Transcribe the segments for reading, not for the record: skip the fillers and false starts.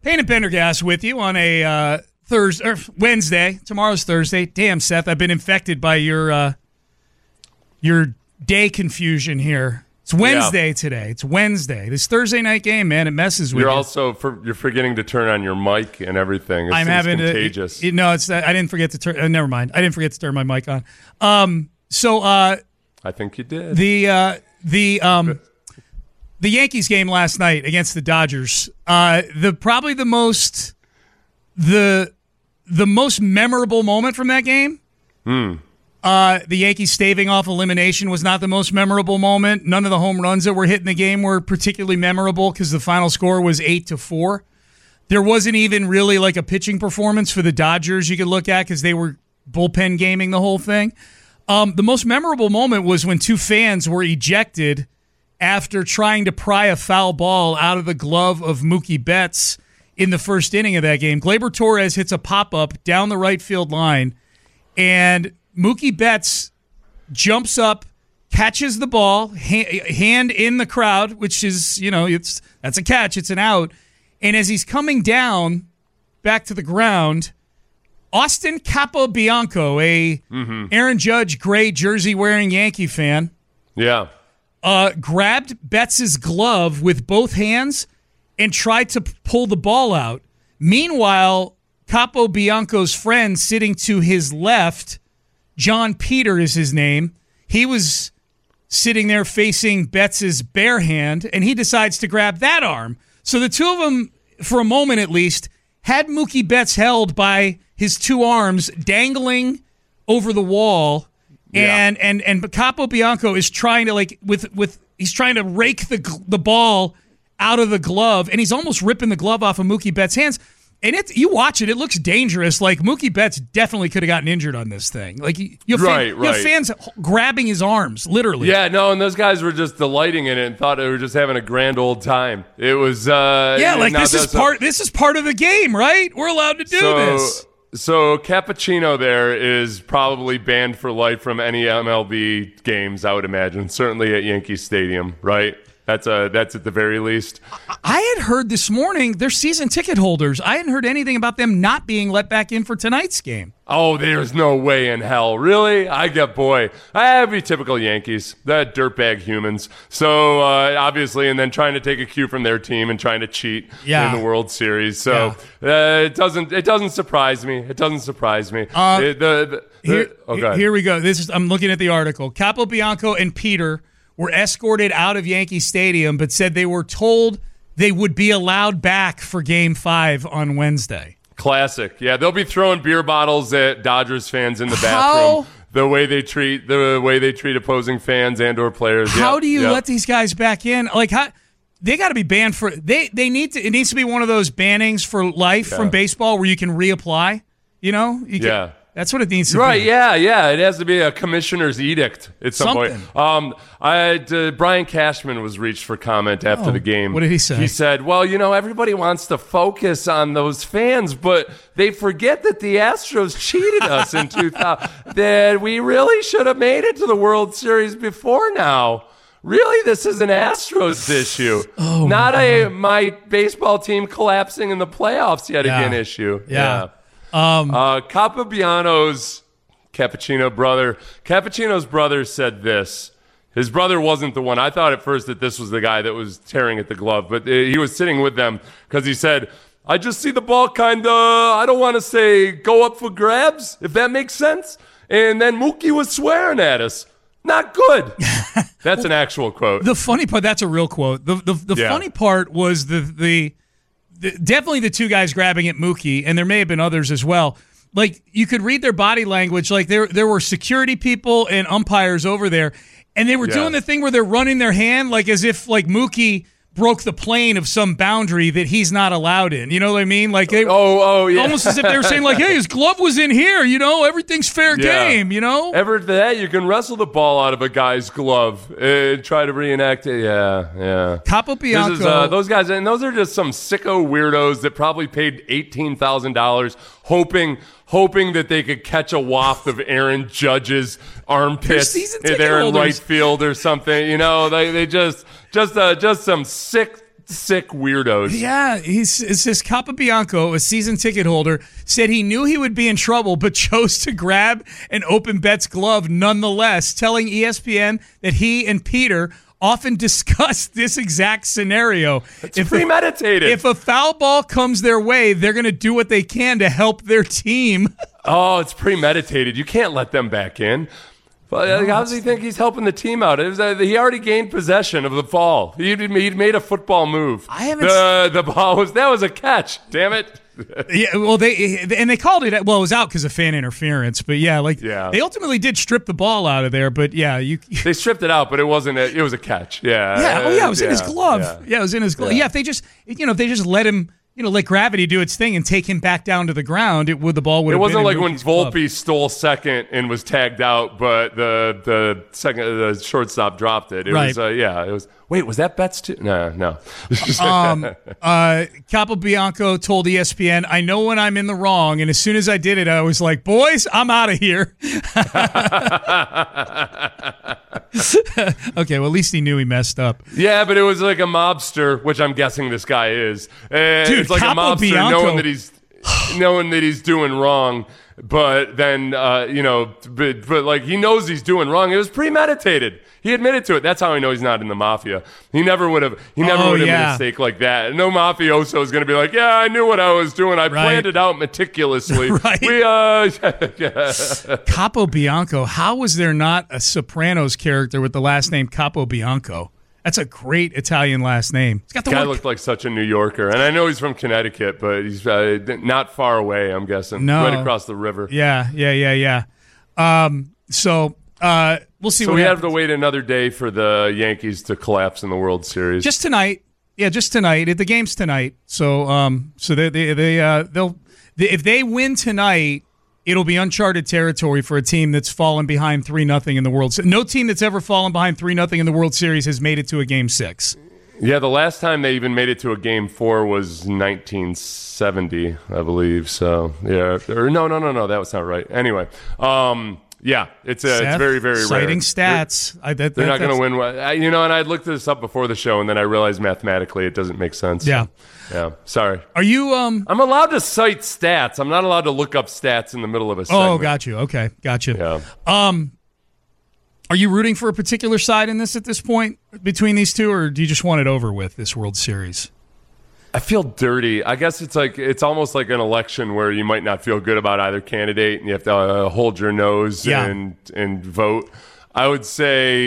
Payne and Pendergast with you on a Thursday or Wednesday. Tomorrow's Thursday. Damn, Seth, I've been infected by your day confusion here. It's Wednesday today. It's Wednesday. This Thursday night game, man, it messes with you. You're also you're forgetting to turn on your mic and everything. I'm having contagious. No, it's I didn't forget to turn. Never mind. I didn't forget to turn my mic on. I think you did. The Yankees game last night against the Dodgers. Probably the most memorable moment from that game. The Yankees staving off elimination was not the most memorable moment. None of the home runs that were hit in the game were particularly memorable because the final score was 8-4. There wasn't even really like a pitching performance for the Dodgers you could look at because they were bullpen gaming the whole thing. The most memorable moment was when two fans were ejected after trying to pry a foul ball out of the glove of Mookie Betts in the first inning of that game. Gleyber Torres hits a pop-up down the right field line, and Mookie Betts jumps up, catches the ball, hand in the crowd, which is, that's a catch, it's an out. And as he's coming down back to the ground, Austin Capobianco, Aaron Judge gray jersey wearing Yankee fan, grabbed Betts' glove with both hands and tried to pull the ball out. Meanwhile, Capobianco's friend sitting to his left, John Peter is his name, he was sitting there facing Betts' bare hand, and he decides to grab that arm. So the two of them, for a moment at least, had Mookie Betts held by his two arms dangling over the wall, and Capobianco is trying to he's trying to rake the ball out of the glove, and he's almost ripping the glove off of Mookie Betts' hands. And you watch it; it looks dangerous. Like Mookie Betts definitely could have gotten injured on this thing. Like you have fans grabbing his arms, literally. Yeah, no, and those guys were just delighting in it and thought they were just having a grand old time. It was this is part of the game, right? We're allowed to do this. So Cappuccino there is probably banned for life from any MLB games, I would imagine. Certainly at Yankee Stadium, right? That's at the very least. I had heard this morning they're season ticket holders. I hadn't heard anything about them not being let back in for tonight's game. Oh, there's no way in hell. Really? I have your typical Yankees, that dirtbag humans. So, obviously, and then trying to take a cue from their team and trying to cheat in the World Series. So, it doesn't surprise me. It doesn't surprise me. Here we go. I'm looking at the article. Capobianco and Peter were escorted out of Yankee Stadium, but said they were told they would be allowed back for Game 5 on Wednesday. Classic. Yeah, they'll be throwing beer bottles at Dodgers fans in the bathroom. The way they treat opposing fans and or players. How do you let these guys back in? Like they got to be banned for it needs to be one of those bannings for life from baseball where you can reapply, That's what it needs to be. Right, yeah. It has to be a commissioner's edict at some point. Brian Cashman was reached for comment after the game. What did he say? He said, well, everybody wants to focus on those fans, but they forget that the Astros cheated us in 2000. That we really should have made it to the World Series before now. Really, this is an Astros issue, not my baseball team collapsing in the playoffs yet again issue. Yeah. Capobiano's Cappuccino's brother said this. His brother wasn't the one. I thought at first that this was the guy that was tearing at the glove, but he was sitting with them because he said, I just see the ball I don't want to say go up for grabs, if that makes sense. And then Mookie was swearing at us. Not good. That's an actual quote. The funny part, that's a real quote. The funny part was definitely the two guys grabbing at Mookie, and there may have been others as well. Like, you could read their body language. Like, there were security people and umpires over there, and they were doing the thing where they're running their hand like as if like Mookie broke the plane of some boundary that he's not allowed in. You know what I mean? Like, almost as if they were saying like, hey, his glove was in here. Everything's fair game. Ever that you can wrestle the ball out of a guy's glove and try to reenact it. Yeah. Capobianco. Those guys, and those are just some sicko weirdos that probably paid $18,000 hoping that they could catch a waft of Aaron Judge's armpits in there in right field or something. They just some sick sick weirdos. Yeah, it's this Capobianco, a season ticket holder, said he knew he would be in trouble, but chose to grab an Open Bets glove nonetheless, telling ESPN that he and Peter often discuss this exact scenario. It's premeditated. If a foul ball comes their way, they're going to do what they can to help their team. Oh, it's premeditated. You can't let them back in. But how does he think he's helping the team out? He already gained possession of the ball. He'd made a football move. The ball was a catch. Damn it. Yeah, well, they called it. Well, it was out because of fan interference. But they ultimately did strip the ball out of there. But they stripped it out, but it wasn't. It was a catch. Yeah. Yeah. It was in his glove. Yeah, it was in his glove. Yeah. If they just let him. Let gravity do its thing and take him back down to the ground, the ball would have been. It wasn't like when Volpe stole second and was tagged out, but the shortstop dropped it. It was it was. Wait, was that Betts too? No. Capobianco told ESPN, "I know when I'm in the wrong, and as soon as I did it, I was like, boys, I'm out of here." Okay, well, at least he knew he messed up. Yeah, but it was like a mobster, which I'm guessing this guy is. Dude, it's like a mobster knowing that he's doing wrong, but then but like he knows he's doing wrong. It was premeditated. He admitted to it. That's how I know he's not in the mafia. He never would have. He never would have made a mistake like that. No mafioso is going to be like, "Yeah, I knew what I was doing. I planned it out meticulously." Right. Capobianco. How was there not a Sopranos character with the last name Capobianco? That's a great Italian last name. He's got the guy looked like such a New Yorker, and I know he's from Connecticut, but he's not far away. I'm guessing, right across the river. Yeah. We'll see. So we have to wait another day for the Yankees to collapse in the World Series. Just tonight. Yeah, just tonight. The game's tonight. So they'll if they win tonight, it'll be uncharted territory for a team that's fallen behind 3-0 in the World Series. No team that's ever fallen behind 3-0 in the World Series has made it to a Game 6. Yeah, the last time they even made it to a Game 4 was 1970, I believe. So yeah, or no, that was not right. Anyway. Yeah, it's very, very rare. Citing stats. They're not going to win. And I looked this up before the show, and then I realized mathematically it doesn't make sense. Yeah. Yeah, sorry. Are you... I'm allowed to cite stats. I'm not allowed to look up stats in the middle of a segment. Oh, got you. Okay, got you. Yeah. Are you rooting for a particular side in this at this point between these two, or do you just want it over with, this World Series? I feel dirty. I guess it's almost like an election where you might not feel good about either candidate, and you have to hold your nose and vote. I would say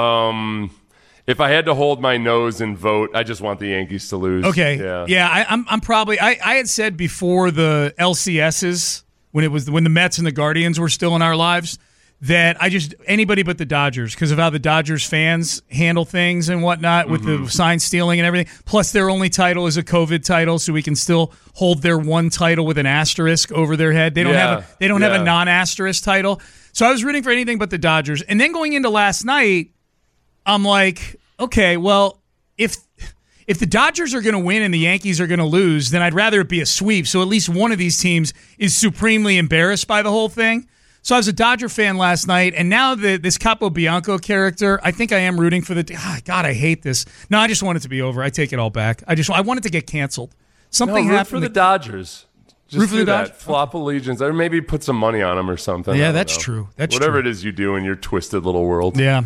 if I had to hold my nose and vote, I just want the Yankees to lose. Okay. Yeah. I'm probably. I had said before the LCSs when the Mets and the Guardians were still in our lives, that anybody but the Dodgers, because of how the Dodgers fans handle things and whatnot with the sign stealing and everything. Plus, their only title is a COVID title, so we can still hold their one title with an asterisk over their head. They don't have a non-asterisk title. So I was rooting for anything but the Dodgers. And then going into last night, I'm like, okay, well, if the Dodgers are going to win and the Yankees are going to lose, then I'd rather it be a sweep. So at least one of these teams is supremely embarrassed by the whole thing. So I was a Dodger fan last night, and now this Capobianco character, I think I am rooting for God, I hate this. No, I just want it to be over. I take it all back. I want it to get canceled. Something happened for the Dodgers. Just root for the Dodgers. Flop allegiance, or maybe put some money on them or something. Yeah, that's true. Whatever it is you do in your twisted little world. Yeah.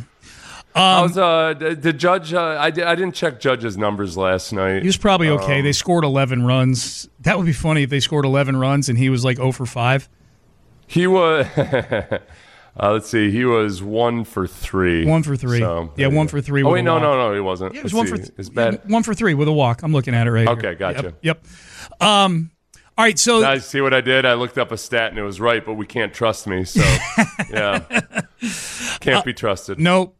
The Judge? I didn't check Judge's numbers last night. He was probably okay. They scored 11 runs. That would be funny if they scored 11 runs and he was like 0 for 5. He was. Let's see. He was 1 for 3. 1 for 3. So, 1 for 3. Oh wait, no, he wasn't. Yeah, it was 1 for 1 for 3 with a walk. I'm looking at it right here. Okay, gotcha. Yep. All right, so I see what I did. I looked up a stat and it was right, but we can't trust me. So yeah, can't be trusted. Nope.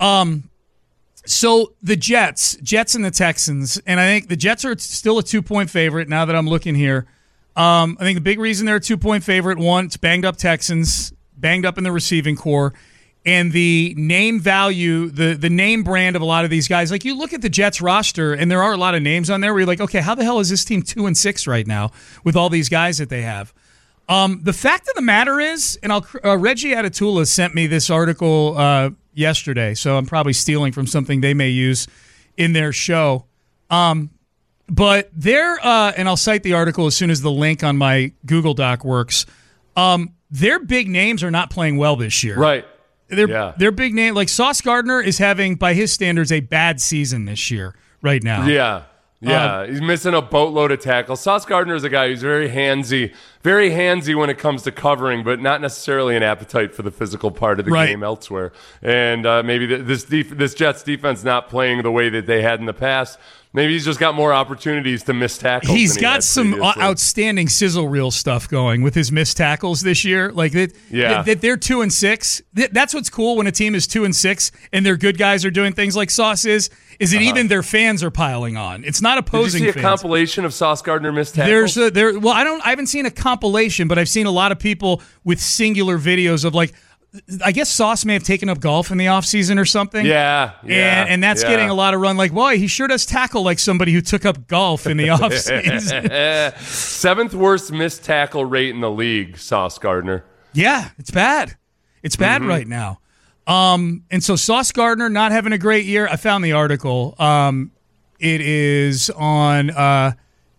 So the Jets and the Texans, and I think the Jets are still a 2-point favorite now that I'm looking here. I think the big reason they're a 2-point favorite, one, it's banged up Texans, banged up in the receiving core, and the name value, the name brand of a lot of these guys. Like you look at the Jets roster, and there are a lot of names on there where you're like, okay, how the hell is this team 2-6 right now with all these guys that they have? The fact of the matter is, and Reggie Atatula sent me this article yesterday, so I'm probably stealing from something they may use in their show. But they're and I'll cite the article as soon as the link on my Google Doc works. Their big names are not playing well this year. Right. Their big name, like Sauce Gardner, is having, by his standards, a bad season this year right now. Yeah, he's missing a boatload of tackles. Sauce Gardner is a guy who's very handsy when it comes to covering, but not necessarily an appetite for the physical part of the game elsewhere. And maybe this Jets defense not playing the way that they had in the past. Maybe he's just got more opportunities to miss tackles. He's got some outstanding sizzle reel stuff going with his missed tackles this year. Like they're 2-6. That's what's cool when a team is 2-6 and their good guys are doing things like Sauce is that even their fans are piling on. It's not opposing. Did you see a fans. compilation of Sauce Gardner missed tackles? I haven't seen a compilation, but I've seen a lot of people with singular videos of like. I guess Sauce may have taken up golf in the offseason or something. And that's getting a lot of run. Like, boy, he sure does tackle like somebody who took up golf in the offseason. 7th worst missed tackle rate in the league, Sauce Gardner. Yeah, it's bad. It's bad right now. And so Sauce Gardner not having a great year. I found the article. It is on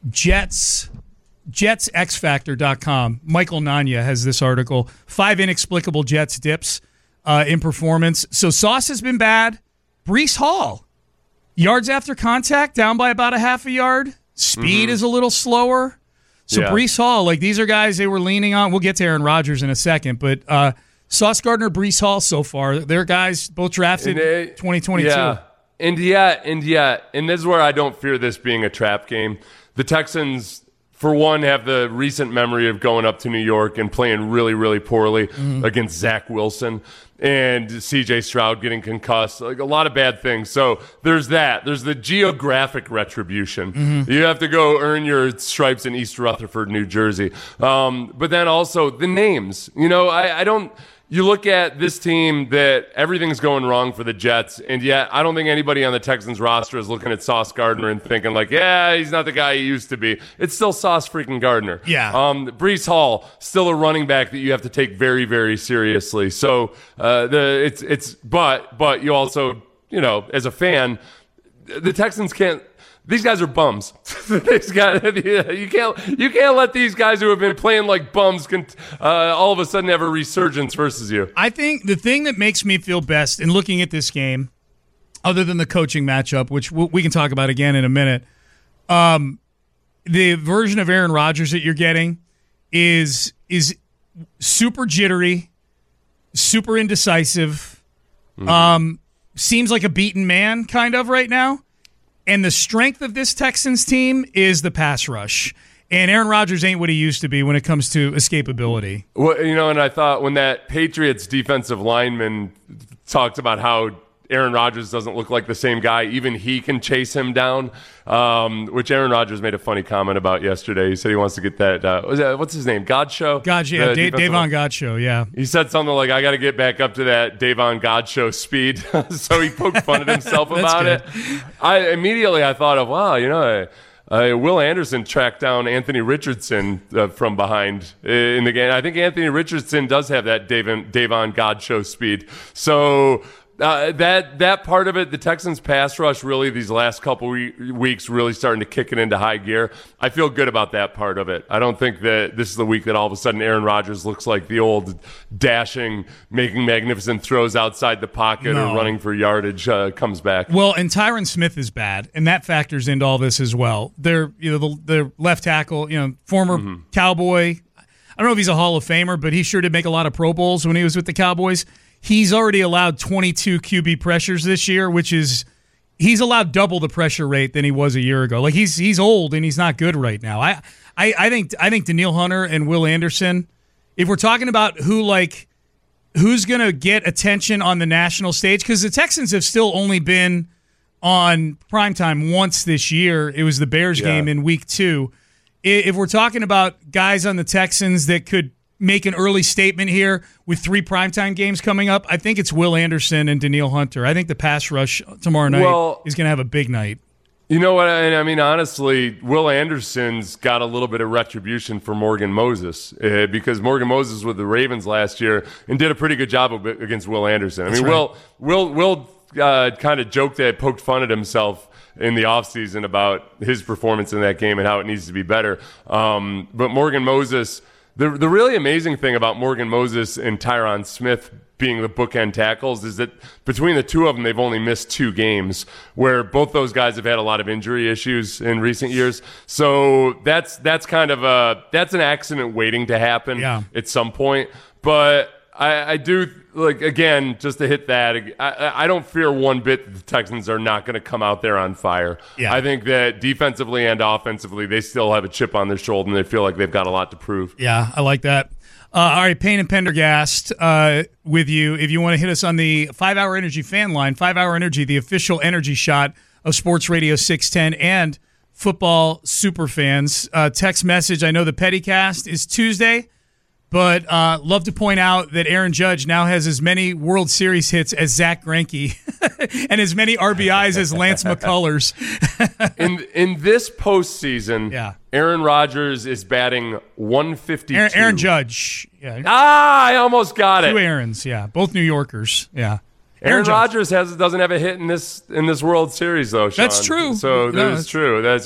JetsXFactor.com. Michael Nanya has this article. 5 inexplicable Jets dips in performance. So Sauce has been bad. Breece Hall, yards after contact, down by about a half a yard. Speed is a little slower. So Breece Hall, like these are guys they were leaning on. We'll get to Aaron Rodgers in a second, but Sauce Gardner, Breece Hall so far, they're guys both drafted 2022. And this is where I don't fear this being a trap game. The Texans, for one, have the recent memory of going up to New York and playing really, really poorly against Zach Wilson and C.J. Stroud getting concussed, like a lot of bad things. So there's that. There's the geographic retribution. You have to go earn your stripes in East Rutherford, New Jersey. But then also the names. You know, I don't. You look at this team that everything's going wrong for the Jets, and yet I don't think anybody on the Texans roster is looking at Sauce Gardner and thinking like, yeah, he's not the guy he used to be. It's still Sauce freaking Gardner. Yeah. Breece Hall, still a running back that you have to take very, very seriously. So but you also, you know, as a fan, the Texans can't. These guys are bums. You can't let these guys who have been playing like bums all of a sudden have a resurgence versus you. I think the thing that makes me feel best in looking at this game, other than the coaching matchup, which we can talk about again in a minute, the version of Aaron Rodgers that you're getting is super jittery, super indecisive, seems like a beaten man kind of right now. And the strength of this Texans team is the pass rush. And Aaron Rodgers ain't what he used to be when it comes to escapability. Well, you know, and I thought when that Patriots defensive lineman talked about how Aaron Rodgers doesn't look like the same guy, even he can chase him down, which Aaron Rodgers made a funny comment about yesterday. He said he wants to get that, what's his name, Godchaux? Davon Godchaux, yeah. He said something like, I got to get back up to that Davon Godchaux speed. So he poked fun at himself about it. I thought of, wow, you know, Will Anderson tracked down Anthony Richardson from behind in the game. I think Anthony Richardson does have that Davon Godchaux speed. So that part of it, the Texans pass rush really these last couple weeks really starting to kick it into high gear. I feel good about that part of it. I don't think that this is the week that all of a sudden Aaron Rodgers looks like the old dashing, making magnificent throws outside the pocket or running for yardage comes back. Well, and Tyron Smith is bad, and that factors into all this as well. They're, you know, the left tackle, you know, former Cowboy. I don't know if he's a Hall of Famer, but he sure did make a lot of Pro Bowls when he was with the Cowboys. He's already allowed 22 QB pressures this year, which is he's allowed double the pressure rate than he was a year ago. Like he's old and he's not good right now. I think Danielle Hunter and Will Anderson, if we're talking about who's going to get attention on the national stage, because the Texans have still only been on primetime once this year. It was the Bears game in week 2. If we're talking about guys on the Texans that could make an early statement here with 3 primetime games coming up, I think it's Will Anderson and Danielle Hunter. I think the pass rush tomorrow night is going to have a big night. You know what? I mean, honestly, Will Anderson's got a little bit of retribution for Morgan Moses because Morgan Moses was with the Ravens last year and did a pretty good job against Will Anderson. I mean, Will kind of joked poked fun at himself in the offseason about his performance in that game and how it needs to be better. But Morgan Moses, the really amazing thing about Morgan Moses and Tyron Smith being the bookend tackles is that between the two of them, they've only missed 2 games, where both those guys have had a lot of injury issues in recent years. So that's kind of that's an accident waiting to happen at some point. But I do, like, again, just to hit that, I don't fear one bit that the Texans are not going to come out there on fire. Yeah. I think that defensively and offensively, they still have a chip on their shoulder, and they feel like they've got a lot to prove. Yeah, I like that. All right, Payne and Pendergast with you. If you want to hit us on the 5-Hour Energy fan line, 5-Hour Energy, the official energy shot of Sports Radio 610 and football super fans. Text message, I know the Pettycast is Tuesday, but love to point out that Aaron Judge now has as many World Series hits as Zach Greinke and as many RBIs as Lance McCullers. in this postseason, Aaron Rodgers is batting 152. Aaron Judge. Yeah. I almost got it. 2 Aarons, both New Yorkers. Yeah. Aaron Rodgers doesn't have a hit in this World Series though, Sean. That's true. So that's true. That's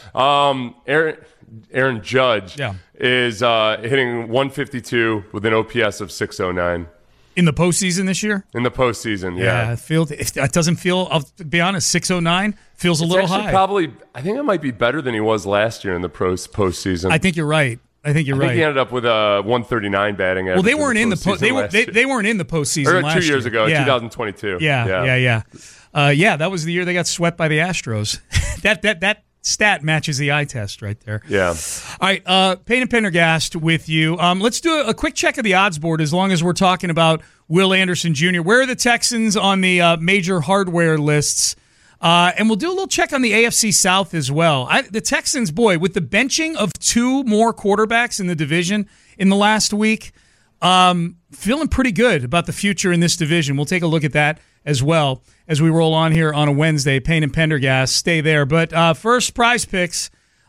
Aaron Judge is hitting 152 with an OPS of 609. In the postseason this year? In the postseason, it doesn't feel, I'll be honest, 609 feels a little high. Probably, I think it might be better than he was last year in the postseason. I think you're right. I think he ended up with a 139 batting average. Well, they weren't in the they weren't in the postseason last year. 2 years ago, 2022. Yeah, that was the year they got swept by the Astros. that stat matches the eye test right there. Yeah. All right, Payne and Pendergast with you. Let's do a quick check of the odds board as long as we're talking about Will Anderson Jr. Where are the Texans on the major hardware lists? And we'll do a little check on the AFC South as well. The Texans, boy, with the benching of 2 more quarterbacks in the division in the last week, feeling pretty good about the future in this division. We'll take a look at that as well as we roll on here on a Wednesday. Payne and Pendergast, stay there. But first, Prize Picks.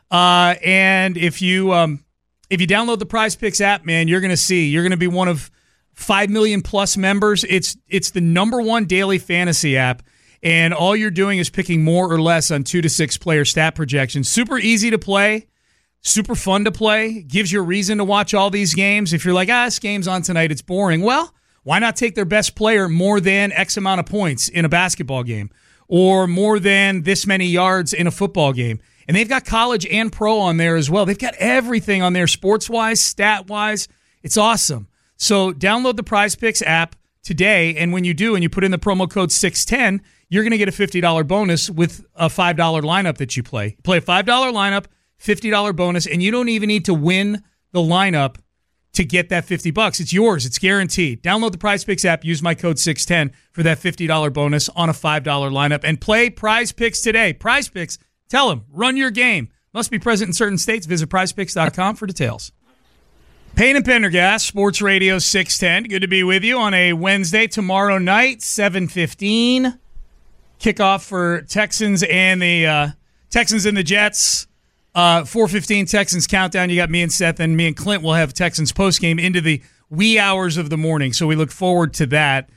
And if you download the Prize Picks app, man, you're going to be one of 5 million plus members. It's the number 1 daily fantasy app. And all you're doing is picking more or less on 2 to 6 player stat projections. Super easy to play, super fun to play, gives you a reason to watch all these games. If you're like, this game's on tonight, it's boring. Well, why not take their best player more than X amount of points in a basketball game or more than this many yards in a football game? And they've got college and pro on there as well. They've got everything on there sports-wise, stat-wise. It's awesome. So download the Prize Picks app today, and when you do and you put in the promo code 610, you're going to get a $50 bonus with a $5 lineup that you play. Play a $5 lineup, $50 bonus, and you don't even need to win the lineup to get that $50. It's yours. It's guaranteed. Download the Prize Picks app. Use my code 610 for that $50 bonus on a $5 lineup. And play Prize Picks today. Prize Picks, tell them, run your game. Must be present in certain states. Visit prizepicks.com for details. Payne and Pendergast, Sports Radio 610. Good to be with you on a Wednesday. Tomorrow night, 7:15. Kickoff for Texans and the Jets. 4:15 Texans countdown. You got me and Seth, and me and Clint will have Texans postgame into the wee hours of the morning. So we look forward to that.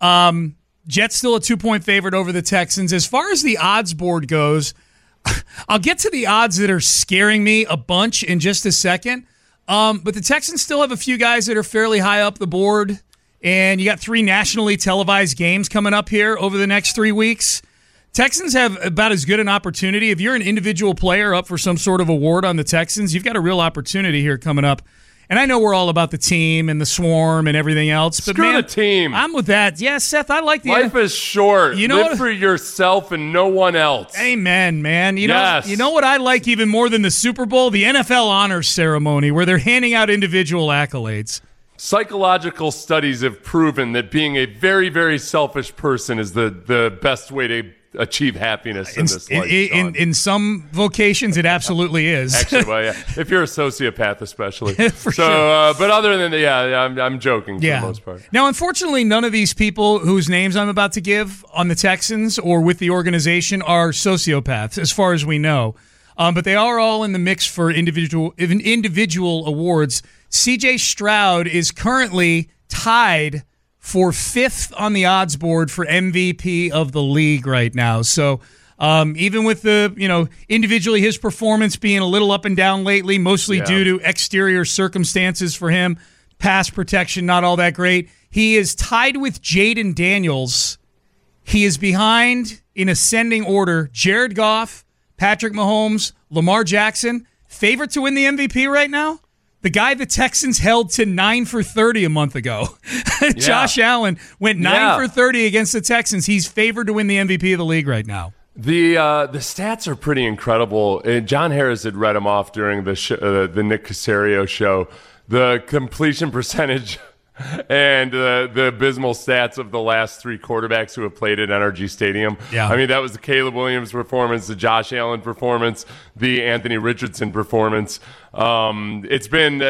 Jets still a 2-point favorite over the Texans. As far as the odds board goes, I'll get to the odds that are scaring me a bunch in just a second. But the Texans still have a few guys that are fairly high up the board. And you got 3 nationally televised games coming up here over the next 3 weeks. Texans have about as good an opportunity. If you're an individual player up for some sort of award on the Texans, you've got a real opportunity here coming up. And I know we're all about the team and the swarm and everything else. But Screw the team. I'm with that. Yeah, Seth, I like the life is short. Live for yourself and no one else. Amen, man. You know what I like even more than the Super Bowl? The NFL honors ceremony where they're handing out individual accolades. Psychological studies have proven that being a very, very selfish person is the best way to achieve happiness in this life. In some vocations, it absolutely is. Actually, well, yeah. If you're a sociopath, especially. For sure. But other than that, I'm joking for the most part. Now, unfortunately, none of these people whose names I'm about to give on the Texans or with the organization are sociopaths, as far as we know. But they are all in the mix for individual awards. C.J. Stroud is currently tied for 5th on the odds board for MVP of the league right now. So Even with the, individually his performance being a little up and down lately, mostly due to exterior circumstances for him, pass protection not all that great. He is tied with Jaden Daniels. He is behind in ascending order Jared Goff, Patrick Mahomes, Lamar Jackson. Favorite to win the MVP right now? The guy the Texans held to 9 for 30 a month ago. Josh Allen went 9 for 30 against the Texans. He's favored to win the MVP of the league right now. The stats are pretty incredible. John Harris had read them off during the Nick Caserio show. The completion percentage and the abysmal stats of the last three quarterbacks who have played at NRG Stadium. Yeah. I mean, that was the Caleb Williams performance, the Josh Allen performance, the Anthony Richardson performance. It's been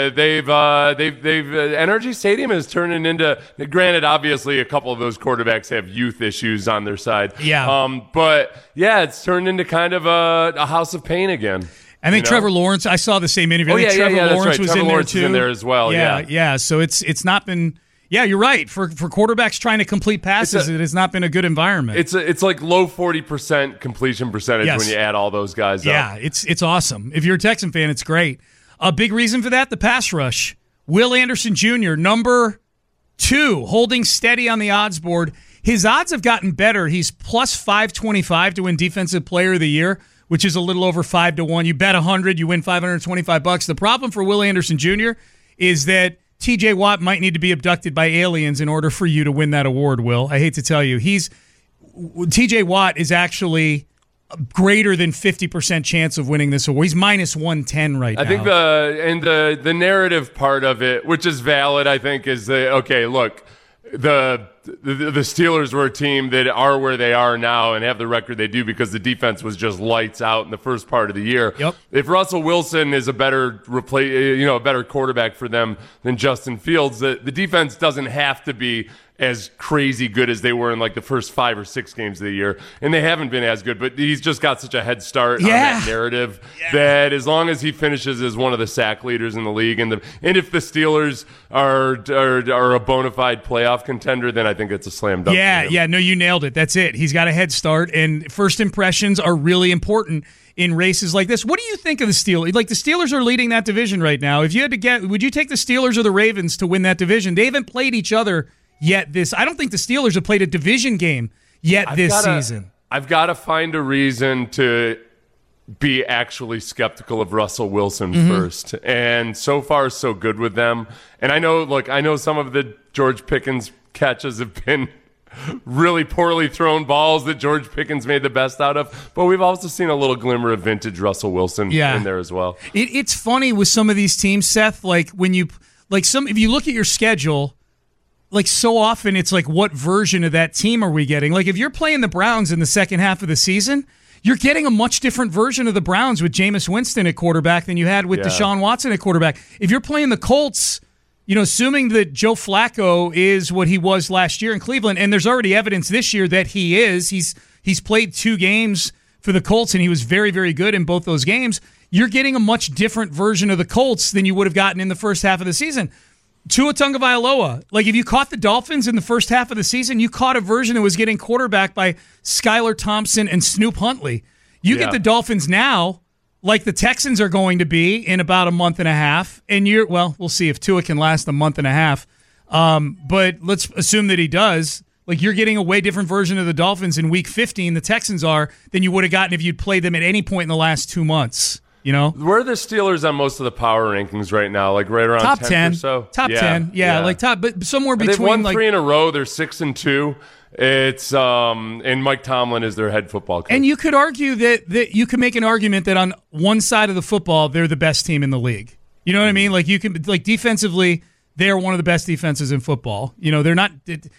NRG Stadium is turning into. Granted, obviously, a couple of those quarterbacks have youth issues on their side. Yeah. But yeah, it's turned into kind of a house of pain again. I think Trevor Lawrence. I saw the same interview. I think Trevor Lawrence was Trevor in Lawrence there too. Was in there as well. Yeah. So it's not been. Yeah, you're right. For quarterbacks trying to complete passes, it has not been a good environment. It's like low 40% completion percentage when you add all those guys up. Yeah, it's awesome. If you're a Texan fan, it's great. A big reason for that, the pass rush. Will Anderson Jr., number 2, holding steady on the odds board. His odds have gotten better. He's plus 525 to win Defensive Player of the Year, which is a little over 5-1. You bet 100, you win $525. The problem for Will Anderson Jr. is that TJ Watt might need to be abducted by aliens in order for you to win that award, Will. I hate to tell you. TJ Watt is actually greater than 50% chance of winning this award. He's minus 110 right now. I think the narrative part of it, which is valid, I think, is look, the Steelers were a team that are where they are now and have the record they do because the defense was just lights out in the first part of the year. Yep. If Russell Wilson is a better a better quarterback for them than Justin Fields, the defense doesn't have to be as crazy good as they were in like the first 5 or 6 games of the year, and they haven't been as good. But he's just got such a head start on that narrative that as long as he finishes as one of the sack leaders in the league, and if the Steelers are a bona fide playoff contender, then I think it's a slam dunk. No, you nailed it. That's it. He's got a head start, and first impressions are really important in races like this. What do you think of the Steelers? Like, the Steelers are leading that division right now. If you had to would you take the Steelers or the Ravens to win that division? They haven't played each other yet I don't think the Steelers have played a division game yet this season. I've got to find a reason to be actually skeptical of Russell Wilson first. And so far, so good with them. And I know some of the George Pickens catches have been really poorly thrown balls that George Pickens made the best out of. But we've also seen a little glimmer of vintage Russell Wilson in there as well. It's funny with some of these teams, Seth, like if you look at your schedule, like so often it's like, what version of that team are we getting? Like if you're playing the Browns in the second half of the season, you're getting a much different version of the Browns with Jameis Winston at quarterback than you had with Deshaun Watson at quarterback. If you're playing the Colts, assuming that Joe Flacco is what he was last year in Cleveland, and there's already evidence this year that he is, he's played 2 games for the Colts and he was very, very good in both those games. You're getting a much different version of the Colts than you would have gotten in the first half of the season. Tua Tagovailoa, like if you caught the Dolphins in the first half of the season, you caught a version that was getting quarterbacked by Skylar Thompson and Snoop Huntley. You get the Dolphins now, like the Texans are going to be in about a month and a half, and we'll see if Tua can last a month and a half. But let's assume that he does. Like you're getting a way different version of the Dolphins in Week 15, the Texans are, than you would have gotten if you'd played them at any point in the last 2 months. Where are the Steelers on most of the power rankings right now? Like right around top 10 or so? Top 10. Yeah, like top, but somewhere between. They've won 3 in a row. They're 6-2. It's and Mike Tomlin is their head football coach. And you could argue that you could make an argument that on one side of the football, they're the best team in the league. You know what I mean? Like you can, like defensively, they're one of the best defenses in football. They're not.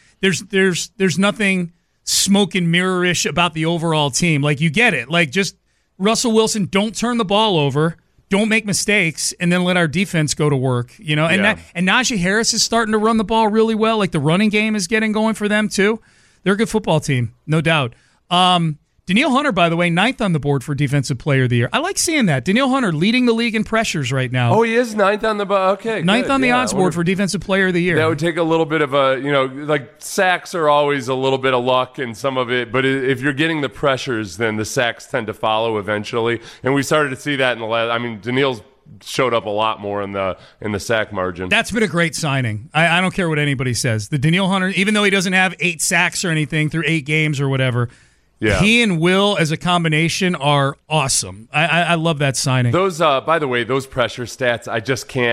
There's nothing smoke and mirror-ish about the overall team. Like you get it. Like just. Russell Wilson, don't turn the ball over, don't make mistakes, and then let our defense go to work. And Najee Harris is starting to run the ball really well. Like the running game is getting going for them too. They're a good football team, no doubt. Danielle Hunter, by the way, 9th on the board for Defensive Player of the Year. I like seeing that. Danielle Hunter leading the league in pressures right now. Oh, he is 9th on the okay. 9th good. on the odds board for Defensive Player of the Year. That would take a little bit of a, like sacks are always a little bit of luck and some of it, but if you're getting the pressures, then the sacks tend to follow eventually. And we started to see that in the last. I mean, Danielle's showed up a lot more in the sack margin. That's been a great signing. I don't care what anybody says. The Danielle Hunter, even though he doesn't have 8 sacks or anything through 8 games or whatever. Yeah. He and Will as a combination are awesome. I love that signing. Those, by the way, those pressure stats, I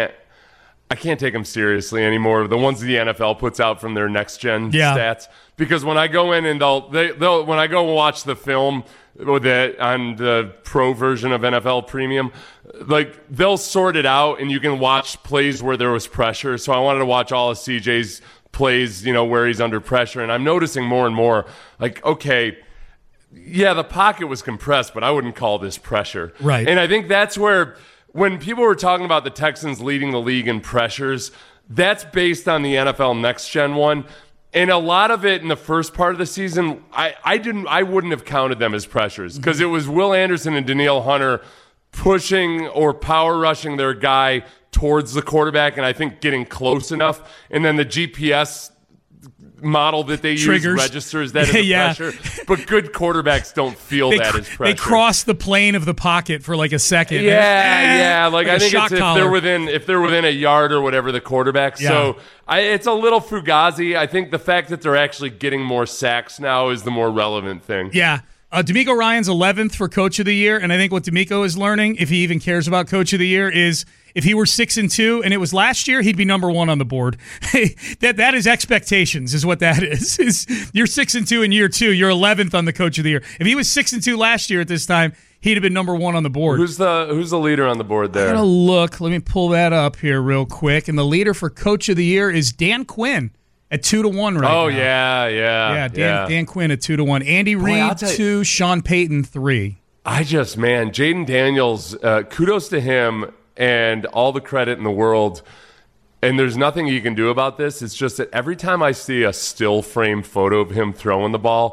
can't take them seriously anymore. The ones the NFL puts out from their next gen stats, because when I go in and they'll when I go watch the film on the pro version of NFL Premium, like they'll sort it out and you can watch plays where there was pressure. So I wanted to watch all of CJ's plays, where he's under pressure, and I'm noticing more and more, like, okay. Yeah, the pocket was compressed, but I wouldn't call this pressure. Right. And I think that's where, when people were talking about the Texans leading the league in pressures, that's based on the NFL Next Gen one. And a lot of it in the first part of the season, I wouldn't have counted them as pressures, because it was Will Anderson and Danielle Hunter pushing or power rushing their guy towards the quarterback, and I think getting close enough. And then the GPS model that they use registers that as pressure, but good quarterbacks don't feel that as pressure. They cross the plane of the pocket for like a second. Like I think it's if they're within a yard or whatever, the quarterback. Yeah. So it's a little fugazi. I think the fact that they're actually getting more sacks now is the more relevant thing. Yeah. D'Amico Ryan's 11th for Coach of the Year, and I think what D'Amico is learning, if he even cares about Coach of the Year, is if he were 6-2 and it was last year, he'd be number 1 on the board. that is expectations, is what that is. You're 6-2 in year 2, you're 11th on the Coach of the Year. If he was 6-2 last year at this time, he'd have been number 1 on the board. Who's the leader on the board there? I'm gonna look. Let me pull that up here real quick. And the leader for Coach of the Year is Dan Quinn at 2-1 right now. Oh yeah. Dan Quinn at 2-1. Andy Reid 2, Sean Payton 3. Jaden Daniels, kudos to him and all the credit in the world. And there's nothing you can do about this. It's just that every time I see a still frame photo of him throwing the ball,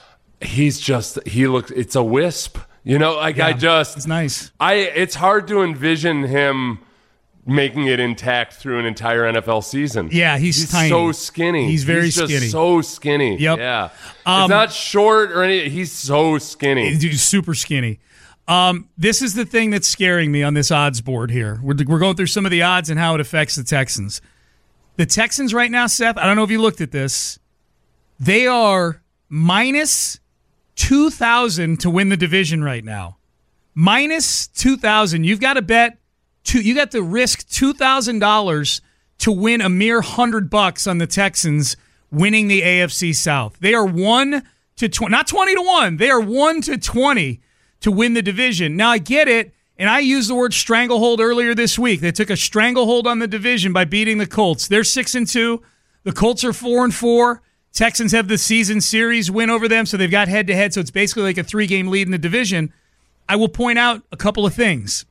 it's a wisp. It's nice. It's hard to envision him making it intact through an entire NFL season. Yeah, he's tiny. So skinny. He's very just skinny. So skinny. Yep. Yeah. It's not short or anything. He's so skinny. He's super skinny. This is the thing that's scaring me on this odds board here. We're going through some of the odds and how it affects the Texans. The Texans right now, Seth, I don't know if you looked at this. They are minus 2,000 to win the division right now. Minus 2,000. You've got to bet. You got to risk $2,000 to win a mere $100 on the Texans winning the AFC South. They are 1 to 20, not 20 to 1. They are 1 to 20 to win the division. Now I get it, and I used the word stranglehold earlier this week. They took a stranglehold on the division by beating the Colts. They're 6-2. The Colts are 4-4. Texans have the season series win over them, so they've got head-to-head, so it's basically like a 3-game lead in the division. I will point out a couple of things.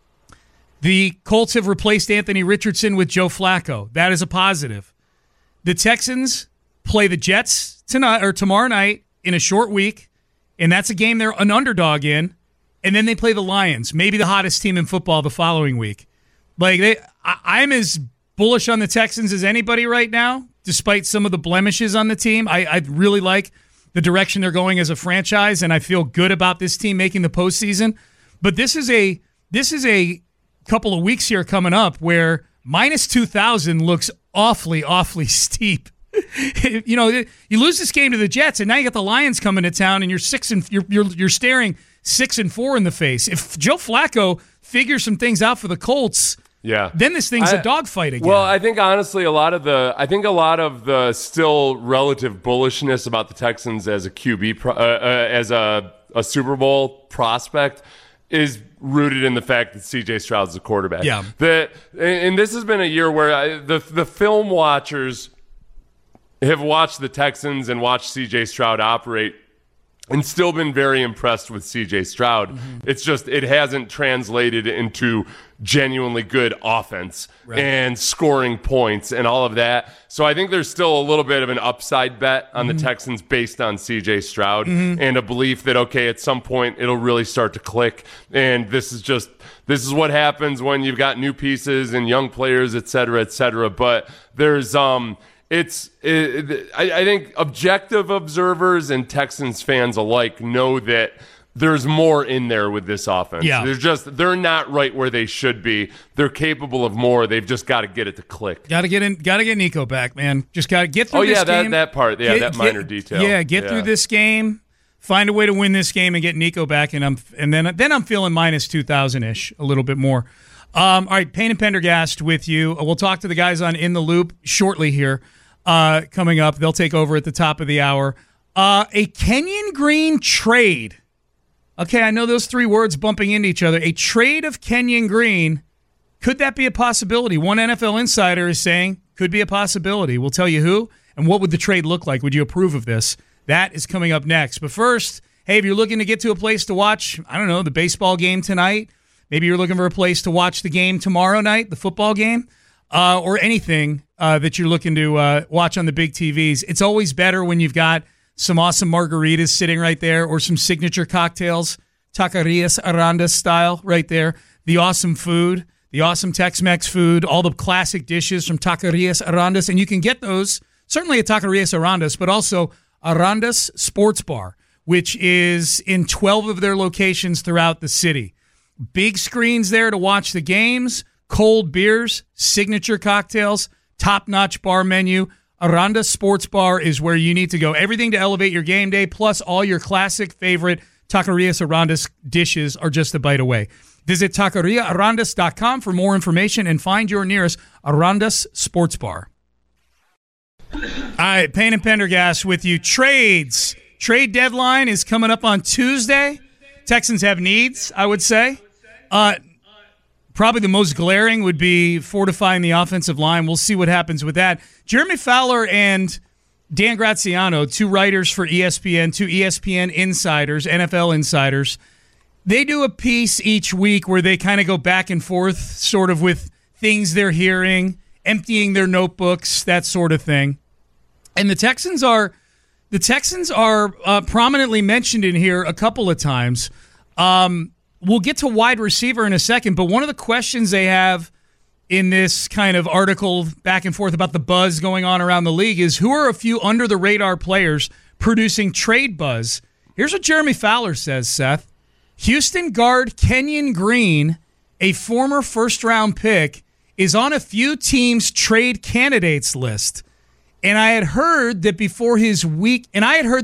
The Colts have replaced Anthony Richardson with Joe Flacco. That is a positive. The Texans play the Jets tonight or tomorrow night in a short week, and that's a game they're an underdog in. And then they play the Lions, maybe the hottest team in football the following week. I'm as bullish on the Texans as anybody right now, despite some of the blemishes on the team. I really like the direction they're going as a franchise, and I feel good about this team making the postseason. But this is a couple of weeks here coming up where minus 2,000 looks awfully steep. You lose this game to the Jets, and now you got the Lions coming to town, and you're staring 6-4 in the face. If Joe Flacco figures some things out for the Colts, then this thing's a dogfight again. Well, I think honestly, a lot of the still relative bullishness about the Texans as a QB as a Super Bowl prospect is rooted in the fact that C.J. Stroud's the quarterback. Yeah. And this has been a year where the film watchers have watched the Texans and watched C.J. Stroud operate and still been very impressed with CJ Stroud. It's just it hasn't translated into genuinely good offense and scoring points and all of that. So I think there's still a little bit of an upside bet on the Texans based on CJ Stroud and a belief that, okay, at some point it'll really start to click. And this is what happens when you've got new pieces and young players, et cetera, et cetera. But there's I think objective observers and Texans fans alike know that there's more in there with this offense. Yeah. They're not right where they should be. They're capable of more. They've just got to get it to click. Got to get Nico back, man. Just got to get through this game. that part. Yeah, that minor detail. Yeah, get through this game. Find a way to win this game and get Nico back, and then I'm feeling minus 2,000-ish, a little bit more. All right, Payne and Pendergast with you. We'll talk to the guys on In the Loop shortly here. Coming up, they'll take over at the top of the hour. A Kenyon Green trade. Okay, I know those three words bumping into each other. A trade of Kenyon Green. Could that be a possibility? One NFL insider is saying could be a possibility. We'll tell you who and what would the trade look like. Would you approve of this? That is coming up next. But first, hey, if you're looking to get to a place to watch, I don't know, the baseball game tonight, maybe you're looking for a place to watch the game tomorrow night, the football game, or anything that you're looking to watch on the big TVs, it's always better when you've got some awesome margaritas sitting right there or some signature cocktails, Taquerias Arandas style right there, the awesome food, the awesome Tex-Mex food, all the classic dishes from Taquerias Arandas, and you can get those certainly at Taquerias Arandas, but also Arandas Sports Bar, which is in 12 of their locations throughout the city. Big screens there to watch the games, cold beers, signature cocktails, top-notch bar menu. Arandas Sports Bar is where you need to go. Everything to elevate your game day, plus all your classic favorite Taquerias Arandas dishes are just a bite away. Visit taqueriaarandas.com for more information and find your nearest Arandas Sports Bar. All right, Payne and Pendergast with you. Trades. Trade deadline is coming up on Tuesday. Texans have needs, I would say. Probably the most glaring would be fortifying the offensive line. We'll see what happens with that. Jeremy Fowler and Dan Graziano, two writers for ESPN, two ESPN insiders, NFL insiders, they do a piece each week where they kind of go back and forth sort of with things they're hearing, emptying their notebooks, that sort of thing. And the Texans are prominently mentioned in here a couple of times. We'll get to wide receiver in a second, but one of the questions they have in this kind of article back and forth about the buzz going on around the league is who are a few under-the-radar players producing trade buzz? Here's what Jeremy Fowler says, Seth. Houston guard Kenyon Green, a former first-round pick, is on a few teams' trade candidates list. And I had heard that before his week 8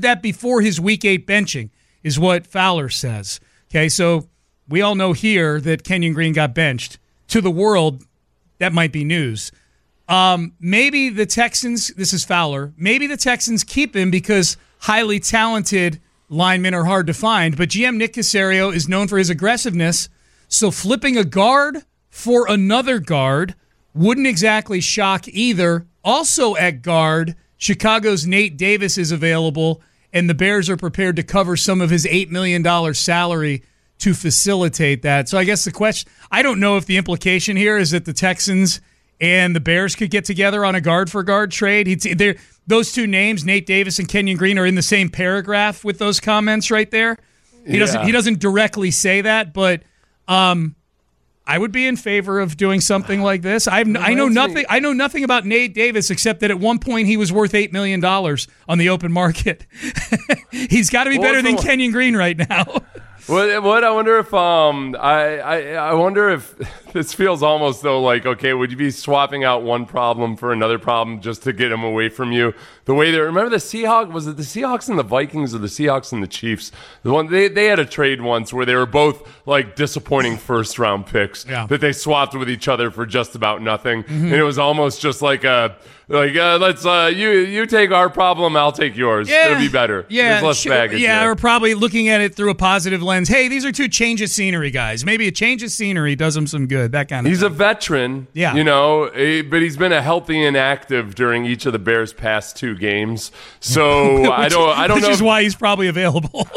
benching is what Fowler says. Okay, so we all know here that Kenyon Green got benched. To the world, that might be news. Maybe the Texans, this is Fowler, maybe the Texans keep him because highly talented linemen are hard to find, but GM Nick Caserio is known for his aggressiveness, so flipping a guard for another guard wouldn't exactly shock either. Also at guard, Chicago's Nate Davis is available, and the Bears are prepared to cover some of his $8 million salary to facilitate that. So I guess the question, I don't know if the implication here is that the Texans and the Bears could get together on a guard-for-guard trade. Those two names, Nate Davis and Kenyon Green, are in the same paragraph with those comments right there. He doesn't directly say that, but I would be in favor of doing something like this. I know nothing about Nate Davis except that at one point he was worth $8 million on the open market. He's got to be better than Kenyon Green right now. What I wonder if I wonder if this feels almost though like, okay, would you be swapping out one problem for another problem just to get him away from you? The way they remember the Seahawks, was it the Seahawks and the Vikings or the Seahawks and the Chiefs? The one they had a trade once where they were both like disappointing first round picks that they swapped with each other for just about nothing, and it was almost just like a Like, let's you take our problem, I'll take yours. Yeah. It'll be better. Yeah, There's less baggage. yeah, there. or probably looking at it through a positive lens. Hey, these are two change of scenery guys. Maybe a change of scenery does him some good. That kind of. He's thing. a veteran, Yeah. but he's been a healthy inactive during each of the Bears' past 2 games. So I don't know. Which is why he's probably available.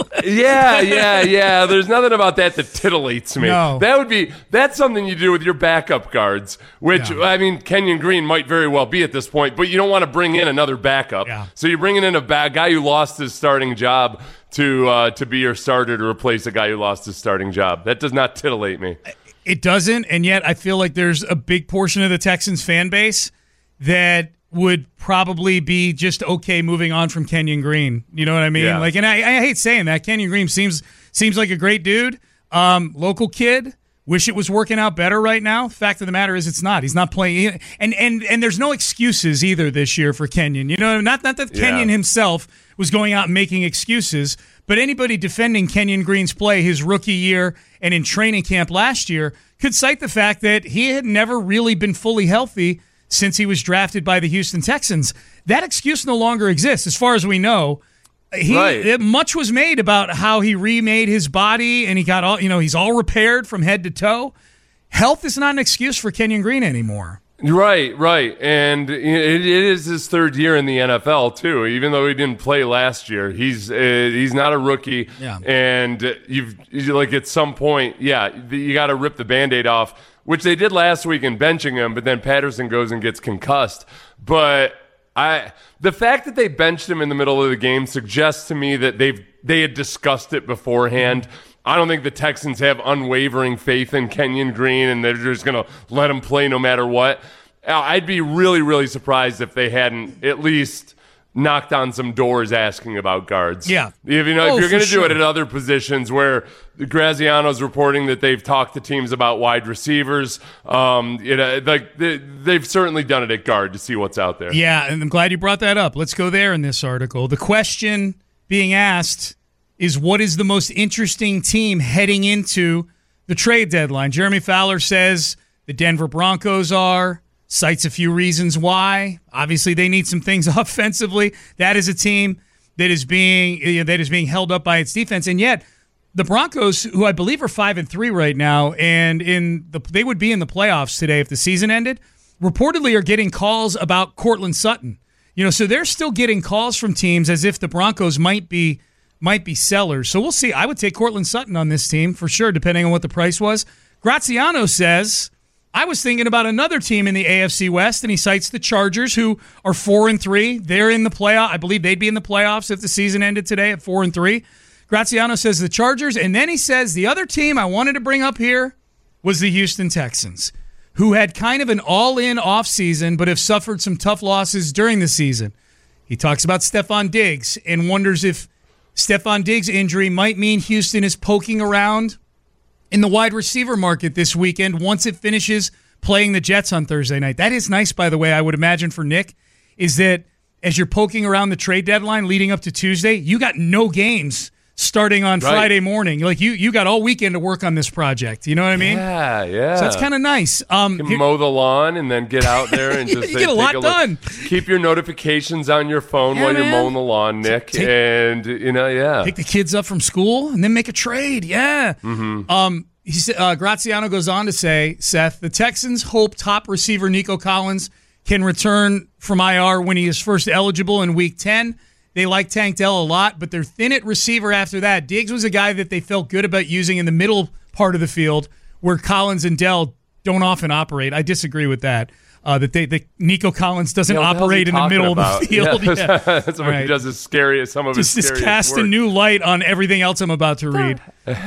Yeah. There's nothing about that titillates me. No. That's something you do with your backup guards, which, Yeah. I mean, Kenyon Green might very well be at this point, but you don't want to bring in another backup. Yeah. So you're bringing in a guy who lost his starting job to be your starter to replace a guy who lost his starting job. That does not titillate me. It doesn't, and yet I feel like there's a big portion of the Texans fan base that would probably be just okay moving on from Kenyon Green. You know what I mean? Yeah. Like, and I hate saying that. Kenyon Green seems like a great dude. Local kid. Wish it was working out better right now. Fact of the matter is, it's not. He's not playing, and there's no excuses either this year for Kenyon. You know, not that Kenyon himself was going out and making excuses, but anybody defending Kenyon Green's play his rookie year and in training camp last year could cite the fact that he had never really been fully healthy since he was drafted by the Houston Texans. That excuse no longer exists, as far as we know. Much was made about how he remade his body and he got all, he's all repaired from head to toe. Health is not an excuse for Kenyon Green anymore. Right. And it is his 3rd year in the NFL, too. Even though he didn't play last year, he's not a rookie. Yeah. And at some point, you got to rip the Band-Aid off, which they did last week in benching him, but then Patterson goes and gets concussed. But the fact that they benched him in the middle of the game suggests to me that they had discussed it beforehand. I don't think the Texans have unwavering faith in Kenyon Green and they're just going to let him play no matter what. I'd be really, really surprised if they hadn't at least knocked on some doors asking about guards. Yeah. If you're going to do it at other positions where Graziano's reporting that they've talked to teams about wide receivers, they've certainly done it at guard to see what's out there. Yeah, and I'm glad you brought that up. Let's go there in this article. The question being asked is, what is the most interesting team heading into the trade deadline? Jeremy Fowler says the Denver Broncos are, cites a few reasons why. Obviously, they need some things offensively. That is a team that is being held up by its defense, and yet the Broncos, who I believe are 5-3 right now, and they would be in the playoffs today if the season ended, reportedly are getting calls about Courtland Sutton. So they're still getting calls from teams as if the Broncos might be sellers. So we'll see. I would take Courtland Sutton on this team for sure, depending on what the price was. Graziano says, I was thinking about another team in the AFC West, and he cites the Chargers, who are 4-3. They're in the playoff. I believe they'd be in the playoffs if the season ended today at 4-3. Graziano says the Chargers, and then he says the other team I wanted to bring up here was the Houston Texans, who had kind of an all-in offseason but have suffered some tough losses during the season. He talks about Stephon Diggs and wonders if Stephon Diggs' injury might mean Houston is poking around in the wide receiver market this weekend once it finishes playing the Jets on Thursday night. That is nice, by the way, I would imagine for Nick, is that as you're poking around the trade deadline leading up to Tuesday, you got no games starting on Friday morning. Like you got all weekend to work on this project. You know what I mean? Yeah. So that's kind of nice. You can mow the lawn and then get out there and just you get a lot done. Keep your notifications on your phone while you're mowing the lawn, Nick. Take the kids up from school and then make a trade. Yeah. Mm-hmm. Graziano goes on to say, Seth, the Texans hope top receiver Nico Collins can return from IR when he is first eligible in Week 10. They like Tank Dell a lot, but they're thin at receiver after that. Diggs was a guy that they felt good about using in the middle part of the field where Collins and Dell don't often operate. I disagree with that. That Nico Collins doesn't operate in the middle of the field. Yeah. That's what he does is scary as some of his scariest just cast work. a new light on everything else I'm about to read.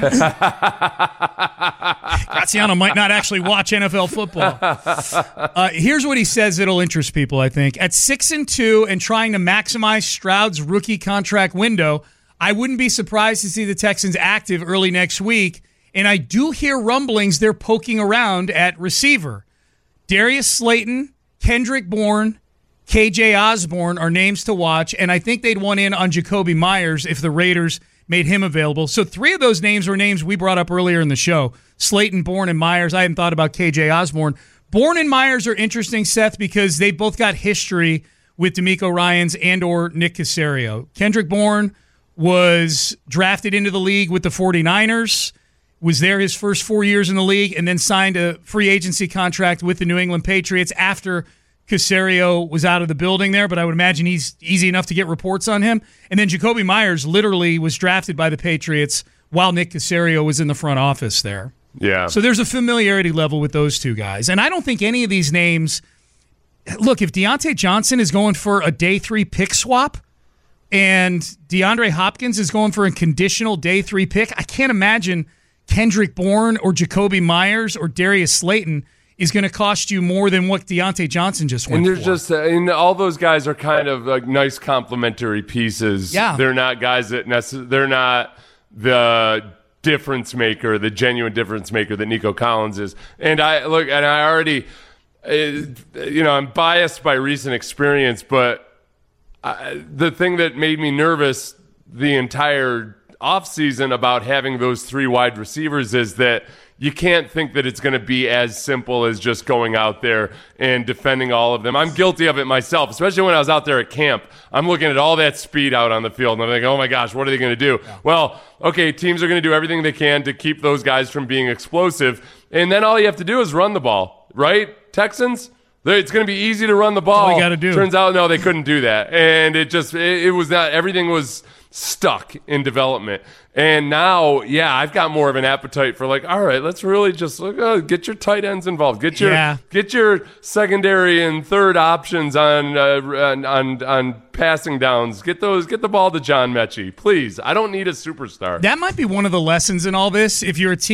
Graziano might not actually watch NFL football. Here's what he says that'll interest people, I think. At 6-2 and trying to maximize Stroud's rookie contract window, I wouldn't be surprised to see the Texans active early next week. And I do hear rumblings they're poking around at receiver. Darius Slayton, Kendrick Bourne, KJ Osborne are names to watch, and I think they'd want in on Jacoby Myers if the Raiders made him available. So 3 of those names were names we brought up earlier in the show. Slayton, Bourne, and Myers. I hadn't thought about KJ Osborne. Bourne and Myers are interesting, Seth, because they both got history with DeMeco Ryans and or Nick Caserio. Kendrick Bourne was drafted into the league with the 49ers, was there his first 4 years in the league, and then signed a free agency contract with the New England Patriots after Caserio was out of the building there, but I would imagine he's easy enough to get reports on him. And then Jacoby Myers literally was drafted by the Patriots while Nick Caserio was in the front office there. Yeah. So there's a familiarity level with those two guys. And I don't think any of these names – look, if Deontay Johnson is going for a day 3 pick swap and DeAndre Hopkins is going for a conditional day 3 pick, I can't imagine Kendrick Bourne or Jacoby Myers or Darius Slayton is going to cost you more than what Deontay Johnson just went for. And there's and all those guys are kind of like nice complementary pieces. Yeah. They're not guys that they're not the difference maker, the genuine difference maker that Nico Collins is. And I already, I'm biased by recent experience, but the thing that made me nervous the entire offseason about having those 3 wide receivers is that you can't think that it's going to be as simple as just going out there and defending all of them. I'm guilty of it myself, especially when I was out there at camp. I'm looking at all that speed out on the field, and I'm like, oh my gosh, what are they going to do? Yeah. Well, okay, teams are going to do everything they can to keep those guys from being explosive, and then all you have to do is run the ball, right? Texans? It's going to be easy to run the ball. All you got to do. Turns out, no, they couldn't do that. And it was not, everything was stuck in development. And now, I've got more of an appetite for like, all right, let's really just get your tight ends involved. Get your secondary and third options on passing downs. Get the ball to John Mechie, please. I don't need a superstar. That might be one of the lessons in all this. If you're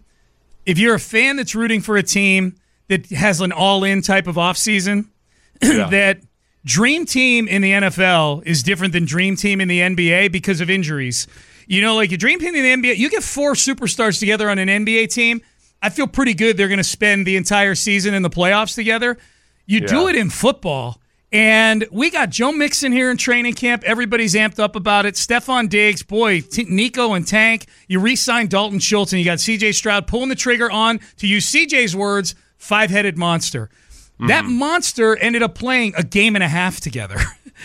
a fan that's rooting for a team that has an all-in type of offseason, that Dream Team in the NFL is different than Dream Team in the NBA because of injuries. Like your Dream Team in the NBA, you get 4 superstars together on an NBA team, I feel pretty good they're going to spend the entire season in the playoffs together. You do it in football, and we got Joe Mixon here in training camp. Everybody's amped up about it. Stephon Diggs, boy, Nico and Tank. You re-signed Dalton Schultz, and you got C.J. Stroud pulling the trigger on, to use C.J.'s words, 5-headed monster. Mm-hmm. That monster ended up playing a game and a half together.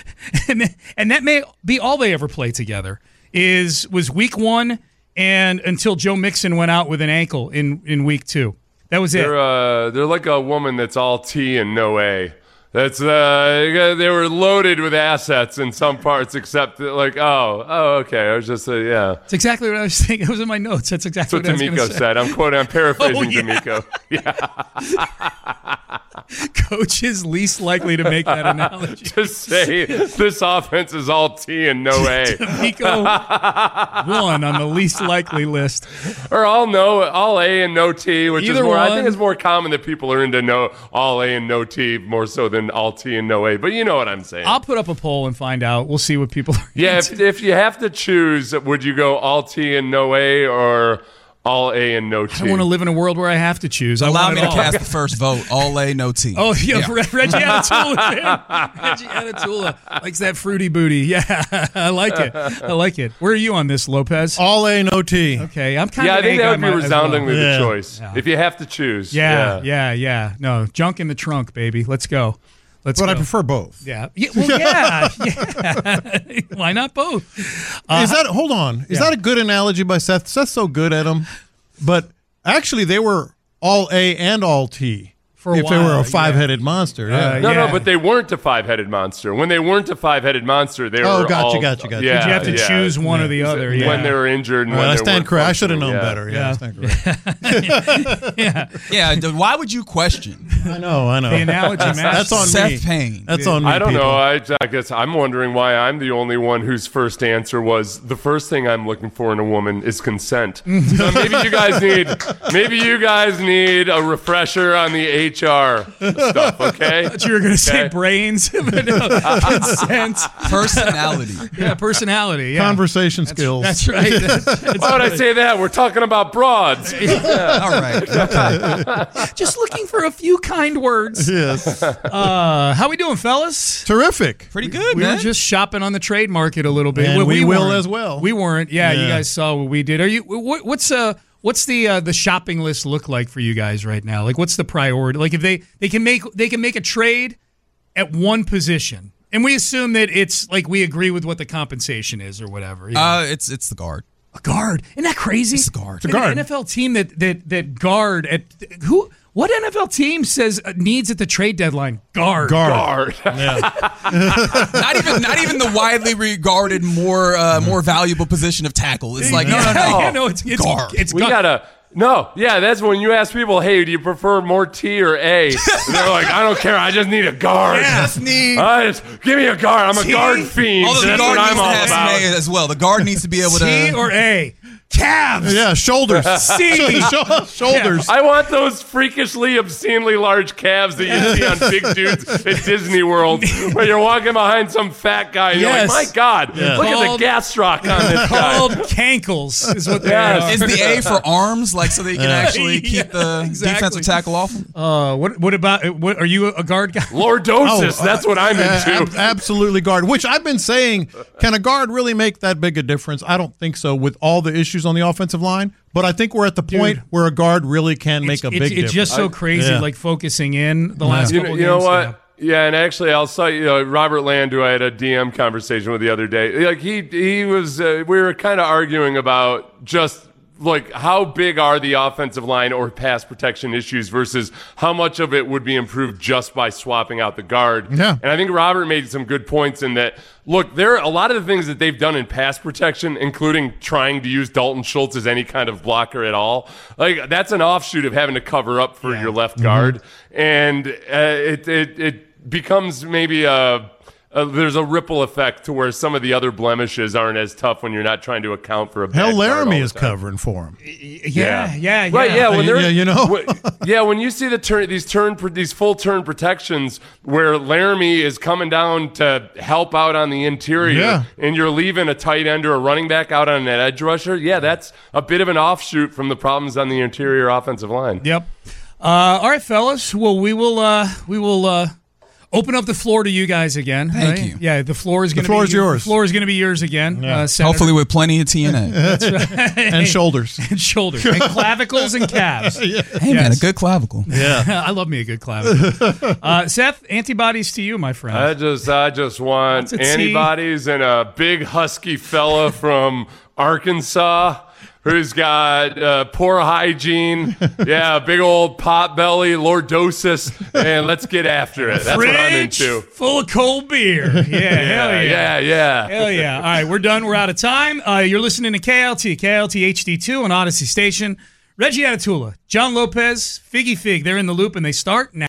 and that may be all they ever play together, was week 1 and until Joe Mixon went out with an ankle in week 2. That was it. They're like a woman that's all T and no A. That's they were loaded with assets in some parts, except that, like, okay. I was just It's exactly what I was thinking. It was in my notes. That's exactly what D'Amico said. I'm paraphrasing D'Amico. Yeah. Coach is least likely to make that analogy. Just say this offense is all T and no A. D'Amico 1 on the least likely list, or all A and no T, which Either is more. one. I think it's more common that people are into all A and no T more so than all T and no A. But you know what I'm saying. I'll put up a poll and find out. We'll see what people are. Yeah, if you have to choose, would you go all T and no A or all A and no T? I don't want to live in a world where I have to choose. Allow me to cast the first vote. All A, no T. Oh, yeah. Reggie Atatula, man. Reggie Atatula likes that fruity booty. Yeah, I like it. Where are you on this, Lopez? All A, no T. Okay, I'm kind of. I think that would be resoundingly the well. choice if you have to choose. Yeah. No, junk in the trunk, baby. Let's go. But I prefer both. Yeah. Yeah. Why not both? Hold on. Is that a good analogy by Seth? Seth's so good at them. But actually, they were all A and all T. If they were a 5-headed monster. No, but they weren't a 5-headed monster. When they weren't a 5-headed monster, they were all... Gotcha. Yeah, Did you have to choose one or the other? When they were injured and when I they stand weren't correct. I should have known functioning. better. I stand correct. Why would you question? I know. The analogy matters. That's on Seth me. Payne. That's on me, I don't people. know. I guess I'm wondering why I'm the only one whose first answer was the first thing I'm looking for in a woman is consent. So maybe you guys need a refresher on the HR stuff, okay? I thought you were going to say brains. But no, consent. Personality. Yeah, personality. Yeah. Conversation skills. That's right. Why would I say that? We're talking about broads. All right. Okay. Just looking for a few kind words. Yes. How we doing, fellas? Terrific. Pretty good, We man. were just shopping on the trade market a little bit. And we will weren't. as well. We weren't. Yeah, you Yeah. guys saw what we did. Are you? What's What's the shopping list look like for you guys right now? Like, what's the priority? Like, if they can make a trade at one position, and we assume that it's like we agree with what the compensation is or whatever. It's the guard. A guard. Isn't that crazy? It's the guard. It's a guard. An NFL team that guard at who? What NFL team says needs at the trade deadline? Guard. Guard. Not even the widely regarded more valuable position of tackle. It's like no. Yeah, no, it's guard. It's We guard. gotta. No, yeah, that's when you ask people, hey, do you prefer more T or A? And they're like, I don't care, I just need a guard. Just need. Give me a guard. I'm T? a guard fiend. Although the That's guard what needs I'm to all have some about. A as well. The guard needs to be able T to. or A? Calves. Yeah, shoulders. C. Shoulders. I want those freakishly, obscenely large calves that you see on big dudes at Disney World, where you're walking behind some fat guy and Yes. you're like, my God, look at Called- the gastroc on this guy. Called cankles is what they Yes. are. Is the A for arms, like so they can actually keep the exactly. defensive tackle off them? What about what? Are you a guard guy? Lordosis, that's what I'm into. Absolutely guard, which I've been saying, can a guard really make that big a difference? I don't think so with all the issues on the offensive line, but I think we're at the point where a guard really can make a big difference. It's just so crazy, Yeah. like focusing in the last couple You know games. what? Yeah, and actually, I'll cite Robert Land, who I had a DM conversation with the other day. Like he was, we were kind of arguing about just like how big are the offensive line or pass protection issues versus how much of it would be improved just by swapping out the guard. Yeah. And I think Robert made some good points in that. Look, there are a lot of the things that they've done in pass protection, including trying to use Dalton Schultz as any kind of blocker at all. Like that's an offshoot of having to cover up for your left guard, and it becomes maybe there's a ripple effect to where some of the other blemishes aren't as tough when you're not trying to account for a bad Hell, guard all Laramie the is time. covering for him. Yeah. Right, yeah. When they're, Yeah, you know. when you see these full turn protections where Laramie is coming down to help out on the interior, Yeah. and you're leaving a tight end or a running back out on an edge rusher, yeah, that's a bit of an offshoot from the problems on the interior offensive line. Yep. All right, fellas. Well, we will open up the floor to you guys again. Thank right? you. Yeah, the floor is going to floor be is yours. The floor is going to be yours again. Senator. Hopefully with plenty of TNA. And shoulders. and shoulders and clavicles and calves. Hey man, a good clavicle. I love me a good clavicle. Seth, antibodies to you, my friend. I just want What's a T? antibodies and a big husky fella from Arkansas who's got poor hygiene, a big old pot belly, lordosis, and let's get after it. That's what I'm Fridge into. full of cold beer. Hell yeah. Yeah. Hell yeah. All right, we're done. We're out of time. You're listening to KLT HD2 on Odyssey Station. Reggie Atatula, John Lopez, Figgy Fig, they're in the loop, and they start now.